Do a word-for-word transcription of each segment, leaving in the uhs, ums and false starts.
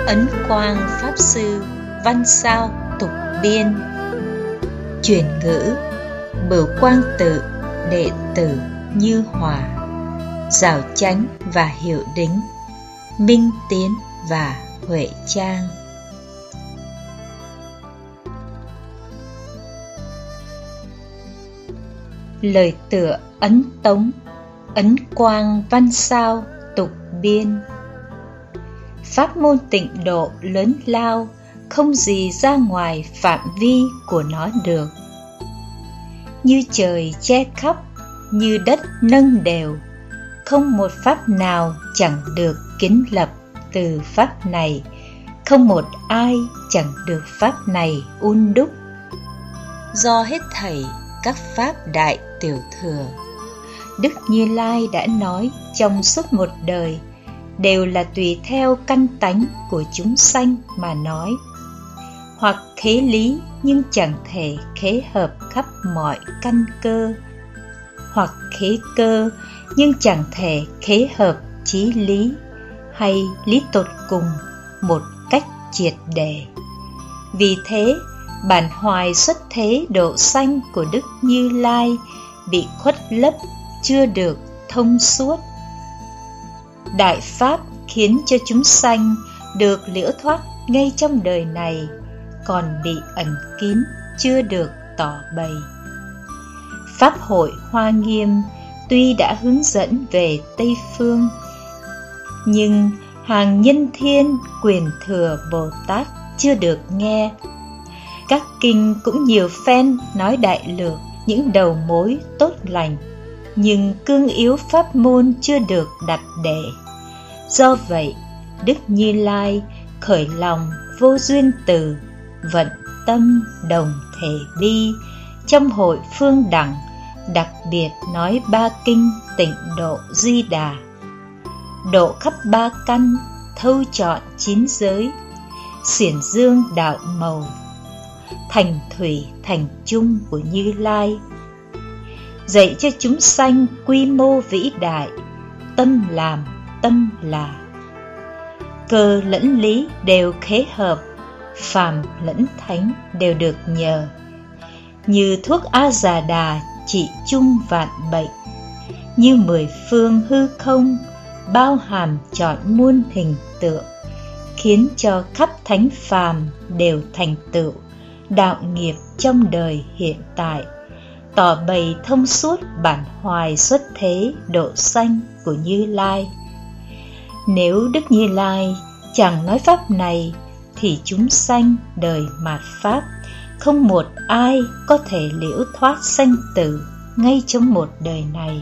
Ấn Quang Pháp Sư Văn Sao Tục Biên. Chuyển ngữ Bửu Quang Tự đệ tử Như Hòa, Giảo Chánh và Hiệu Đính, Minh Tiến và Huệ Trang. Lời tựa ấn tống. Ấn Quang Văn Sao Tục Biên. Pháp môn tịnh độ lớn lao, không gì ra ngoài phạm vi của nó được. Như trời che khắp, như đất nâng đều, không một pháp nào chẳng được kiến lập từ pháp này, không một ai chẳng được pháp này un đúc. Do hết thảy các pháp đại tiểu thừa, Đức Như Lai đã nói trong suốt một đời, đều là tùy theo căn tánh của chúng sanh mà nói, hoặc khế lý nhưng chẳng thể khế hợp khắp mọi căn cơ, hoặc khế cơ nhưng chẳng thể khế hợp chí lý, hay lý tột cùng một cách triệt để. Vì thế, bản hoài xuất thế độ sanh của Đức Như Lai bị khuất lấp, chưa được thông suốt. Đại Pháp khiến cho chúng sanh được liễu thoát ngay trong đời này, còn bị ẩn kín, chưa được tỏ bày. Pháp hội Hoa Nghiêm tuy đã hướng dẫn về Tây Phương, nhưng hàng nhân thiên quyền thừa Bồ Tát chưa được nghe. Các kinh cũng nhiều phen nói đại lược những đầu mối tốt lành, nhưng cương yếu pháp môn chưa được đặt để. Do vậy, Đức Như Lai khởi lòng vô duyên từ, vận tâm đồng thể bi, trong hội phương đẳng đặc biệt nói ba kinh tịnh độ Di Đà, độ khắp ba căn, thâu trọn chín giới, xiển dương đạo màu, thành thủy thành chung của Như Lai, dạy cho chúng sanh quy mô vĩ đại, tâm làm tâm là. Cơ lẫn lý đều khế hợp, phàm lẫn thánh đều được nhờ. Như thuốc A Già Đà trị chung vạn bệnh, như mười phương hư không bao hàm trọn muôn hình tượng, khiến cho khắp thánh phàm đều thành tựu đạo nghiệp trong đời hiện tại, tỏ bày thông suốt bản hoài xuất thế độ sanh của Như Lai. Nếu Đức Như Lai chẳng nói pháp này, thì chúng sanh đời mạt pháp không một ai có thể liễu thoát sanh tử ngay trong một đời này.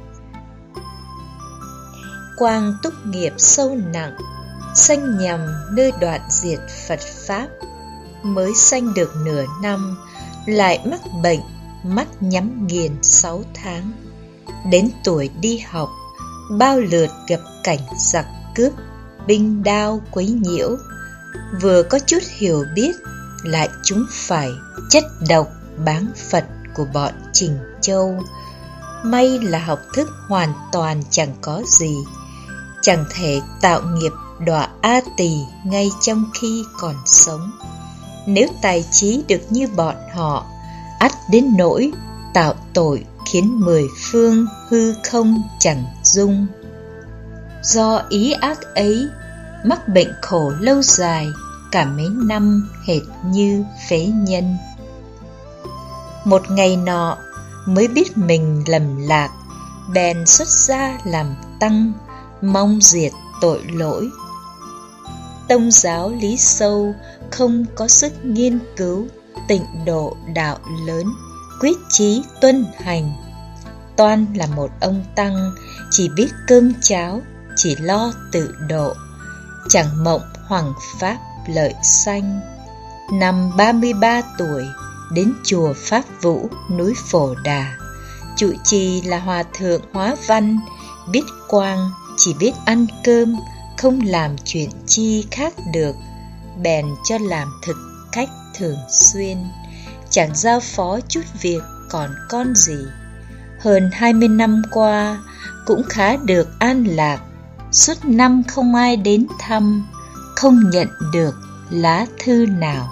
Quang túc nghiệp sâu nặng, sanh nhằm nơi đoạn diệt Phật Pháp, mới sanh được nửa năm, lại mắc bệnh, mắt nhắm nghiền sáu tháng. Đến tuổi đi học, bao lượt gặp cảnh giặc cướp, binh đao quấy nhiễu. Vừa có chút hiểu biết, lại chúng phải chất độc báng Phật của bọn Trình Châu. May là học thức hoàn toàn chẳng có gì, chẳng thể tạo nghiệp đọa A Tỳ ngay trong khi còn sống. Nếu tài trí được như bọn họ, ắt đến nỗi tạo tội khiến mười phương hư không chẳng dung. Do ý ác ấy, mắc bệnh khổ lâu dài, cả mấy năm hệt như phế nhân. Một ngày nọ mới biết mình lầm lạc, bèn xuất gia làm tăng, mong diệt tội lỗi. Tông giáo lý sâu, không có sức nghiên cứu tịnh độ đạo lớn, quyết chí tuân hành. Toan là một ông tăng, chỉ biết cơm cháo, chỉ lo tự độ, chẳng mộng hoằng pháp lợi sanh. Năm ba mươi ba tuổi, đến chùa Pháp Vũ núi Phổ Đà, trụ trì là Hòa Thượng Hóa Văn, biết quang, chỉ biết ăn cơm, không làm chuyện chi khác được, bèn cho làm thực cách thường xuyên, chẳng giao phó chút việc còn con gì. Hơn hai mươi năm qua, cũng khá được an lạc, suốt năm không ai đến thăm, không nhận được lá thư nào.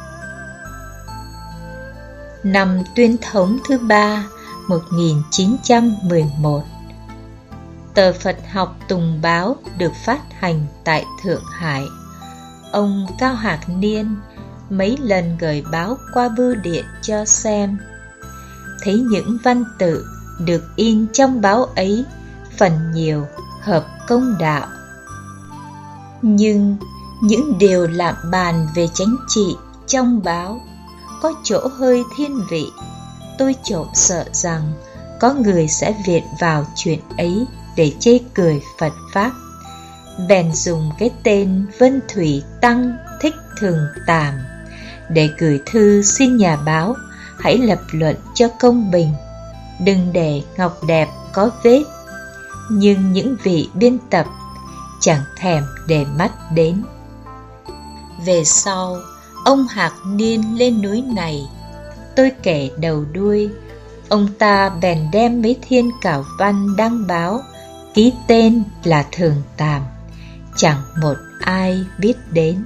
Năm Tuyên thống thứ ba, một nghìn chín trăm mười một. Tờ Phật học Tùng Báo được phát hành tại Thượng Hải. Ông Cao Hạc Niên mấy lần gửi báo qua bưu điện cho xem. Thấy những văn tự được in trong báo ấy phần nhiều hợp công đạo. Nhưng những điều lạm bàn về chính trị trong báo có chỗ hơi thiên vị. Tôi trộm sợ rằng có người sẽ viện vào chuyện ấy để chê cười Phật Pháp, bèn dùng cái tên Vân Thủy Tăng Thích Thường Tàm để gửi thư xin nhà báo hãy lập luận cho công bình, đừng để ngọc đẹp có vết. Nhưng những vị biên tập chẳng thèm để mắt đến. Về sau, ông Hạc Niên lên núi này, tôi kể đầu đuôi, ông ta bèn đem mấy thiên cảo văn đăng báo, ký tên là Thường Tàm, chẳng một ai biết đến.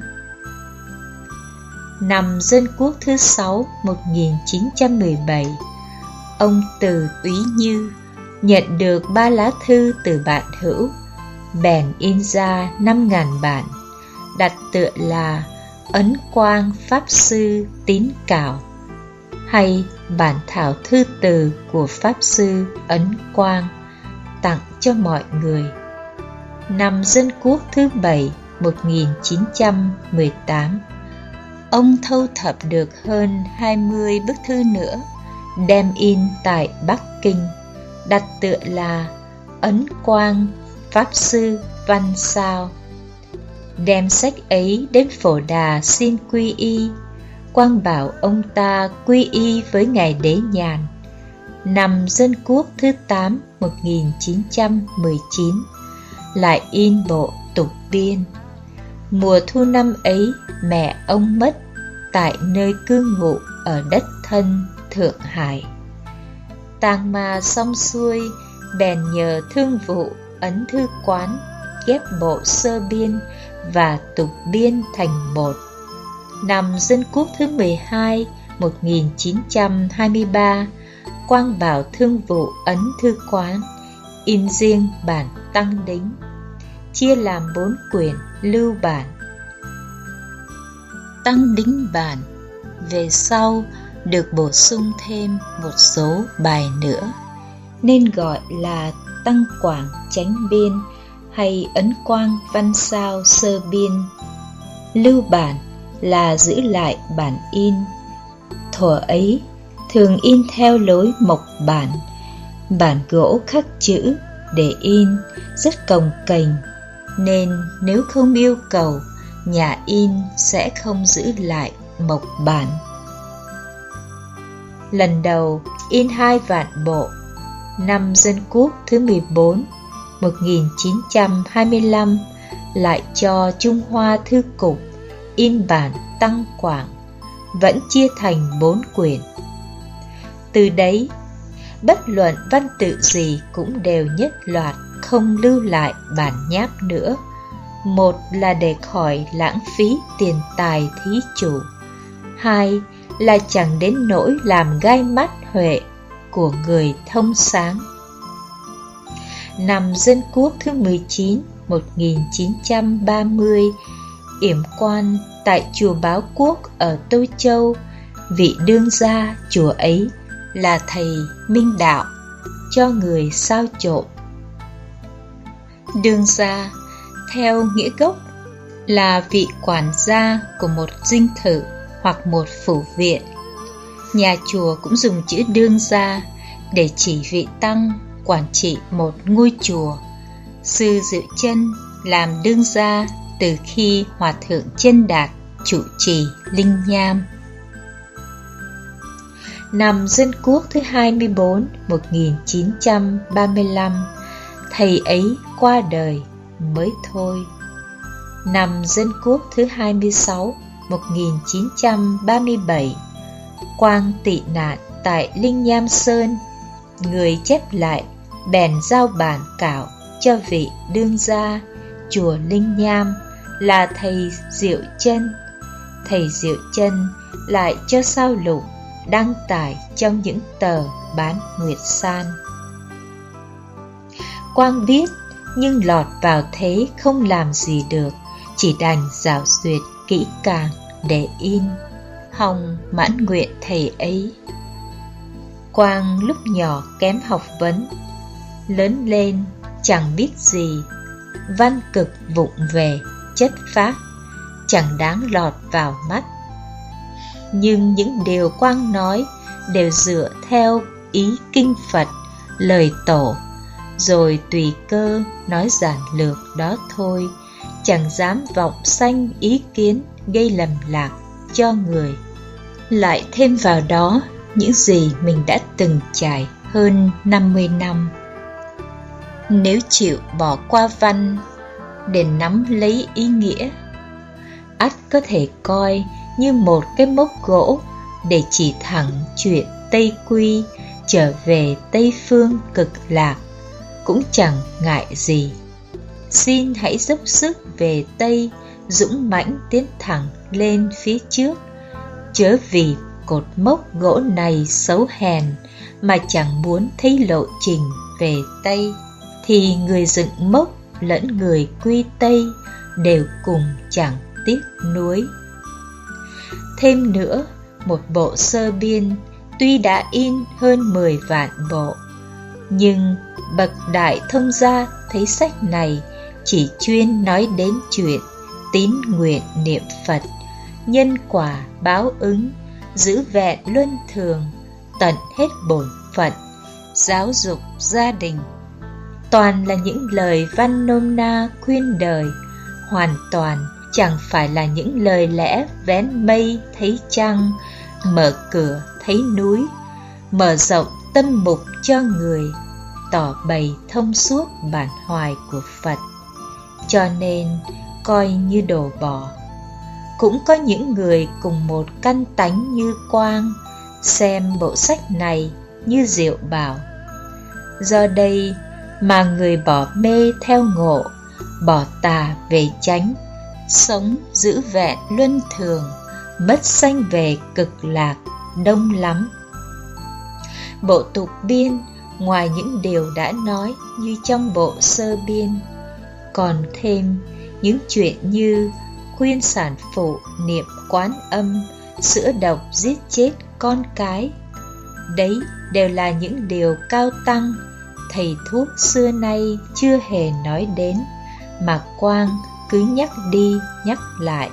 Năm Dân Quốc thứ sáu, một nghìn chín trăm mười bảy, ông Từ Úy Như nhận được ba lá thư từ bạn hữu, bèn in ra năm ngàn bản, đặt tựa là Ấn Quang Pháp Sư Tín Cảo, hay bản thảo thư từ của Pháp Sư Ấn Quang, tặng cho mọi người. Năm Dân Quốc thứ bảy, một nghìn chín trăm mười tám, ông thâu thập được hơn hai mươi bức thư nữa, đem in tại Bắc Kinh, đặt tựa là Ấn Quang Pháp Sư Văn Sao. Đem sách ấy đến Phổ Đà xin quy y, Quang bảo ông ta quy y với Ngài Đế Nhàn. Năm Dân Quốc thứ tám, một nghìn chín trăm mười chín, lại in bộ Tục Biên. Mùa thu năm ấy, mẹ ông mất tại nơi cư ngụ ở đất thân Thượng Hải. Tang ma xong xuôi, bèn nhờ thương vụ Ấn Thư Quán ghép bộ Sơ Biên và Tục Biên thành một. Năm Dân Quốc thứ mười hai, một nghìn chín trăm hai mươi ba, Quang bảo thương vụ Ấn Thư Quán in riêng bản Tăng Đính, chia làm bốn quyển lưu bản. Tăng Đính bản về sau được bổ sung thêm một số bài nữa, nên gọi là Tăng Quảng Chánh Biên hay Ấn Quang Văn Sao Sơ Biên. Lưu bản là giữ lại bản in. Thuở ấy thường in theo lối mộc bản, bản gỗ khắc chữ để in rất cồng kềnh, nên nếu không yêu cầu, nhà in sẽ không giữ lại mộc bản. Lần đầu in hai vạn bộ. Năm Dân Quốc thứ mười bốn, một nghìn chín trăm hai mươi lăm, lại cho Trung Hoa Thư Cục in bản Tăng Quảng, vẫn chia thành bốn quyển. Từ đấy, bất luận văn tự gì cũng đều nhất loạt không lưu lại bản nháp nữa. Một là để khỏi lãng phí tiền tài thí chủ, hai là chẳng đến nỗi làm gai mắt huệ của người thông sáng. Năm Dân Quốc thứ mười chín, một nghìn chín trăm ba mươi, yểm quan tại chùa Báo Quốc ở Tô Châu, vị đương gia chùa ấy là thầy Minh Đạo, cho người sao trộm. Đương gia theo nghĩa gốc là vị quản gia của một dinh thự hoặc một phủ viện. Nhà chùa cũng dùng chữ đương gia để chỉ vị tăng quản trị một ngôi chùa. Sư Dự Chân làm đương gia từ khi Hòa thượng Chân Đạt chủ trì Linh Nham. Năm Dân Quốc thứ hai mươi bốn, một nghìn chín trăm ba mươi lăm, thầy ấy qua đời mới thôi. Năm Dân Quốc thứ hai mươi sáu, một nghìn chín trăm ba mươi bảy, Quang tị nạn tại Linh Nham Sơn, người chép lại bèn giao bản cảo cho vị đương gia chùa Linh Nham là thầy Diệu Chân. Thầy Diệu Chân lại cho Sao Lục đăng tải trong những tờ bán Nguyệt San. Quang biết nhưng lọt vào thế không làm gì được, chỉ đành dảo duyệt kỹ càng để in, hòng mãn nguyện thầy ấy. Quang lúc nhỏ kém học vấn, lớn lên chẳng biết gì, văn cực vụng về, chất phác, chẳng đáng lọt vào mắt. Nhưng những điều Quang nói đều dựa theo ý kinh Phật, lời tổ, rồi tùy cơ nói giản lược đó thôi, chẳng dám vọng sanh ý kiến gây lầm lạc cho người. Lại thêm vào đó những gì mình đã từng trải hơn năm mươi năm. Nếu chịu bỏ qua văn để nắm lấy ý nghĩa, ắt có thể coi như một cái mốc gỗ để chỉ thẳng chuyện Tây Quy trở về Tây Phương cực lạc, cũng chẳng ngại gì. Xin hãy dốc sức về Tây, dũng mãnh tiến thẳng lên phía trước, chớ vì cột mốc gỗ này xấu hèn mà chẳng muốn thấy lộ trình về Tây, thì người dựng mốc lẫn người quy Tây đều cùng chẳng tiếc nuối. Thêm nữa, một bộ sơ biên tuy đã in hơn mười vạn bộ, nhưng bậc đại thông gia thấy sách này chỉ chuyên nói đến chuyện tín nguyện niệm Phật, nhân quả báo ứng, giữ vẹn luân thường, tận hết bổn phận, giáo dục gia đình. Toàn là những lời văn nôm na khuyên đời, hoàn toàn chẳng phải là những lời lẽ vén mây thấy trăng, mở cửa thấy núi, mở rộng tâm mục cho người, tỏ bày thông suốt bản hoài của Phật. Cho nên coi như đổ bỏ. Cũng có những người cùng một căn tánh như Quang xem bộ sách này như diệu bảo. Do đây mà người bỏ mê theo ngộ, bỏ tà về chánh, sống giữ vẹn luân thường, mất sanh về cực lạc đông lắm. Bộ tục biên ngoài những điều đã nói như trong bộ sơ biên, còn thêm những chuyện như khuyên sản phụ niệm Quán Âm, sữa độc giết chết con cái. Đấy đều là những điều cao tăng thầy thuốc xưa nay chưa hề nói đến, mà Quang cứ nhắc đi nhắc lại.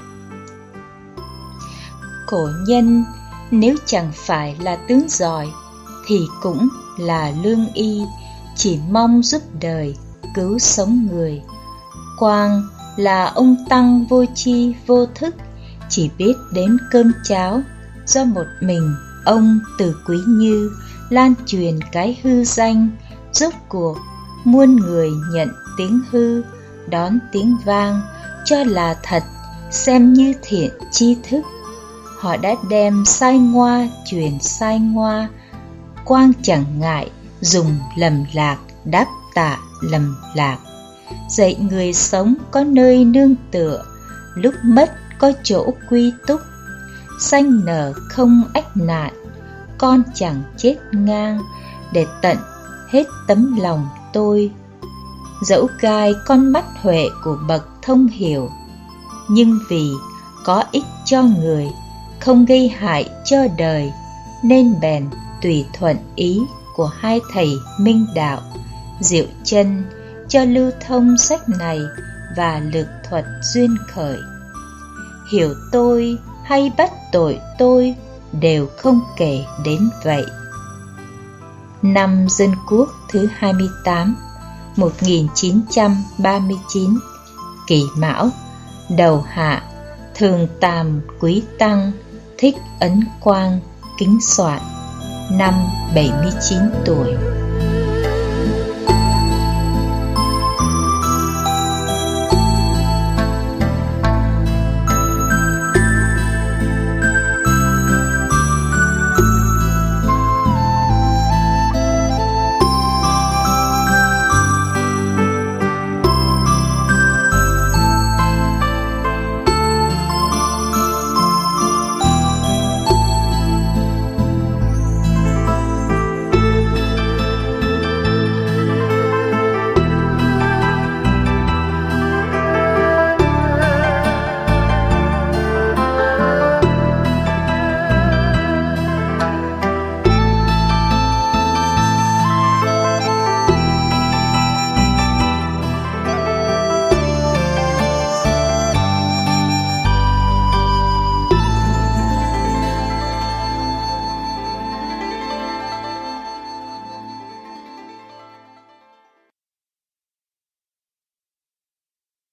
Cổ nhân nếu chẳng phải là tướng giỏi thì cũng là lương y, chỉ mong giúp đời, cứu sống người. Quang là ông tăng vô tri vô thức, chỉ biết đến cơm cháo, do một mình ông từ Quý Như lan truyền cái hư danh. Rốt cuộc muôn người nhận tiếng hư, đón tiếng vang, cho là thật, xem như thiện tri thức. Họ đã đem sai ngoa truyền sai ngoa. Quang chẳng ngại dùng lầm lạc đáp tạ lầm lạc, dạy người sống có nơi nương tựa, lúc mất có chỗ quy túc. Sanh nở không ách nạn, con chẳng chết ngang, để tận hết tấm lòng tôi. Dẫu gai con mắt huệ của bậc thông hiểu, nhưng vì có ích cho người, không gây hại cho đời, nên bèn tùy thuận ý của hai thầy minh đạo Diệu Chân cho lưu thông sách này và lực thuật duyên khởi. Hiểu tôi hay bắt tội tôi đều không kể đến vậy. Năm Dân Quốc thứ hai mươi tám, một nghìn chín trăm ba mươi chín, Kỷ Mão, đầu hạ, Thường Tàm Quý Tăng Thích Ấn Quang kính soạn, năm bảy mươi chín tuổi.